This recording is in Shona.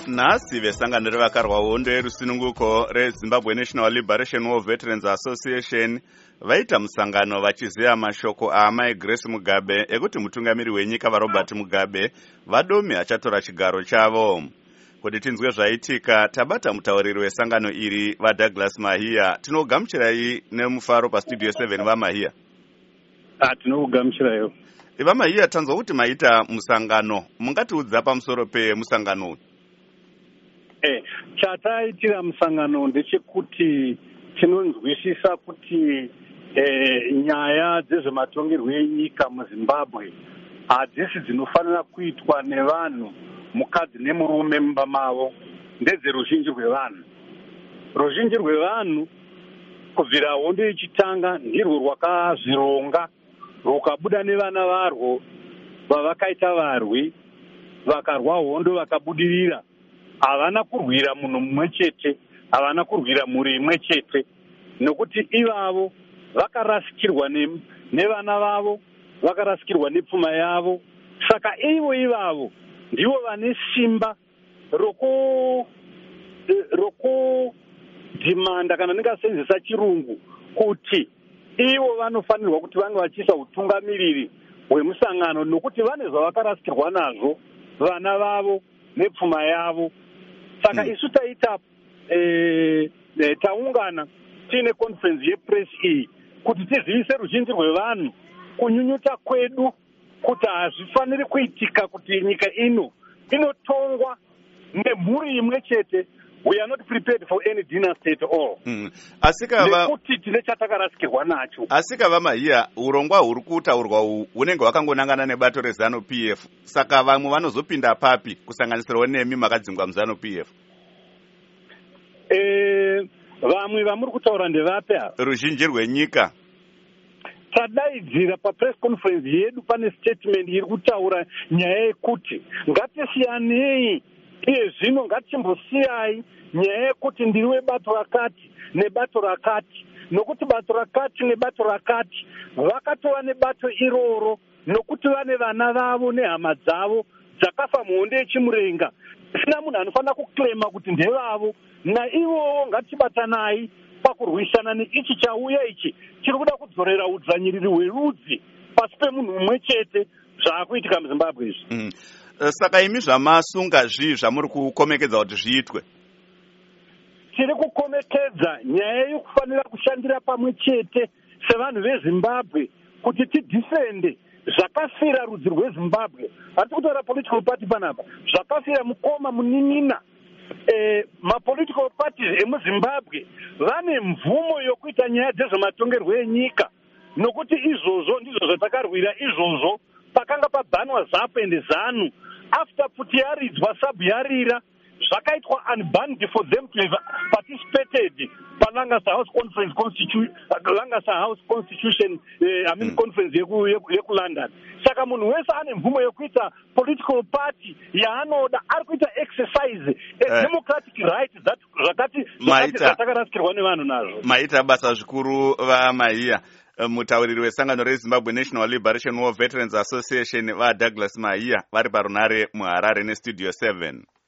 Nhasi vesangano revakarwa hondo yerusununguko reZimbabwe National Liberation War Veterans Association vaita musangano vachiziva mashoko aamai Grace Mugabe ekuti mutungamiri wenyika vaRobert Mugabe vadomi achatora chigaro chavo. Kuti tinzwe zvaitika, tabata mutauriri wesangano iri vaDouglas Mahia. Tinogamuchirai nemufaro pastudio 7 vaMahia. Tinokugamuchirayo. VaMahia, tanzwa kuti maita musangano, mungatiudza pamusoro pemusangano uyu? Chataitira musangano ndechekuti tinonzwisisa kuti nyaya dzezvematongerwo enyika muZimbabwe hadzisi dzinofanira kuitwa nevanhu, mukadzi nemurume mumba mavo, ndedzeruzhinji rwevanhu. Ruzhinji rwevanhu kubvira hondo ichitanga ndirwo rwakazvironga, rukabuda nevana varwo vavakaita varwi, vakarwa hondo vakabudirira. Havana kurwira munhu mumwe chete, havana kurwira mhuri imwe chete, nokuti ivavo vakarasikirwa nevana vavo, vakarasikirwa nepfuma yavo. Saka ivavo ndivo vane simba rokudhimanda, kana ndingasenzesa chirungu, kuti ivo vanofanirwa kuti vange vachiisa utungamiriri hwemusangano, nokuti vane zvavakarasikirwa nazvo vana vavo nepfuma yavo. Saka isu taita taungana tiine conference yepress iyi kuti tizivise ruzhinji rwevanhu kunyunyuta kwedu kuti hazvifaniri kuitika kuti nyika inotongwa nemhuri imwe chete. We are not prepared for any dynasty at all. Nekuti tine chatakarasikirwa nacho. Asika vaMahia, urongwa huri kutaurwa hunenge hwakangonangana nebato reZanu PF. Saka vamwe vanozopinda papi kusanganisirawo nemi makadzingwa muZanu PF? Vamwe vamuri kutaura ndevapi? Ruzhinji rwenyika. Tadaidzira papress conference yedu pane statement iri kutaura nyaya yekuti ngatisiyanei, iye zvino ngatichimbosiyai nyaya yekuti ndiri webato rakati nebato rakati, nokuti bato rakati nebato rakati vakatova nebato iroro, nokuti vane vana vavo nehama dzavo dzakafa muhondo yechimurenga. Sina munhu anofanira kuklema kuti ndevavo. Naivowo ngatibatanai pakurwisana neichi chauya ichi chiri kuda kudzorera udzvanyiriri hwerudzi pasi pemunhu mumwe chete, zvaakuitika muZimbabwe izvi. Saka imi zvamasunga zvii zvamuri kukomekedza kuti zviitwe? Tiri kukomekedza nyaya yokufanira kushandira pamwe chete sevanhu veZimbabwe kuti tidhifende zvakafira rudzi rweZimbabwe. Hatisi kutaura political party panapa, zvakafira mukoma munin'ina. Mapolitical parties emuZimbabwe vane mvumo yokuita nyaya dzezvematongerwo enyika, nokuti izvozvo ndizvo zvatakarwira izvozvo pakanga pabhanwa ZAPU and ZANU. After Putiyaridzwa sabuyarira, zvakaitwa unbanned for them to have participated paLangasa House Conference Constitution Conference yeku-London. Saka munhu wese ane mvumo yokuita political party yaanoda, ari kuita exercise a democratic right zvakati zvatakarasikirwa nevanhu nazvo. Maita basa zvikuru vaMahia. Mutauriri wesangano reZimbabwe National Liberation War Veterans Association vaDouglas Mahia vari parunare muHarare nestudio 7.